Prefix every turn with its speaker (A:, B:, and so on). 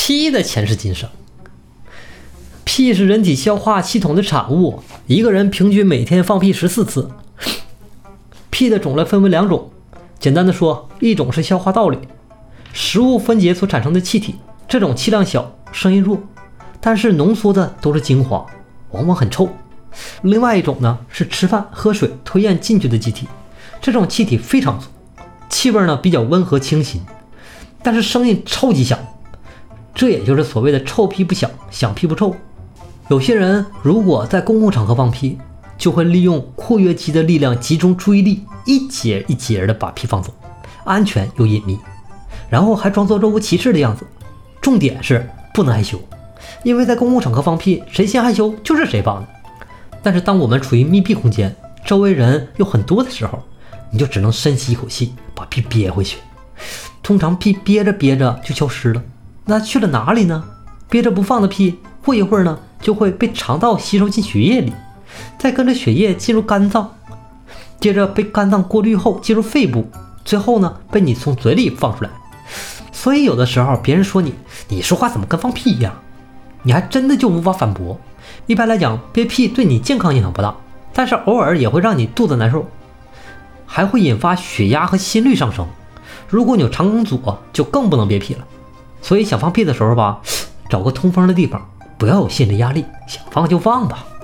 A: 屁的前世今生。屁是人体消化系统的产物，一个人平均每天放屁14次。屁的种类分为2种，简单的说，一种是消化道里食物分解所产生的气体，这种气量小，声音弱，但是浓缩的都是精华，往往很臭。另外一种呢是吃饭喝水吞咽进去的气体，这种气体非常足，气味呢比较温和清新，但是声音超级响，这也就是所谓的臭屁不响，响屁不臭。有些人如果在公共场合放屁，就会利用括约肌的力量集中注意力，一节一节的把屁放走，安全又隐秘，然后还装作若无其事的样子。重点是不能害羞，因为在公共场合放屁，谁先害羞就是谁放的。但是当我们处于密闭空间，周围人又很多的时候，你就只能深吸一口气，把屁憋回去。通常屁憋着憋着就消失了，那去了哪里呢？憋着不放的屁，过一会儿呢，就会被肠道吸收进血液里，再跟着血液进入肝脏，接着被肝脏过滤后进入肺部，最后呢，被你从嘴里放出来。所以有的时候别人说你说话怎么跟放屁一样，你还真的就无法反驳。一般来讲，憋屁对你健康影响不大，但是偶尔也会让你肚子难受，还会引发血压和心率上升。如果你有肠梗阻，就更不能憋屁了。所以想放屁的时候吧，找个通风的地方，不要有心理压力，想放就放吧。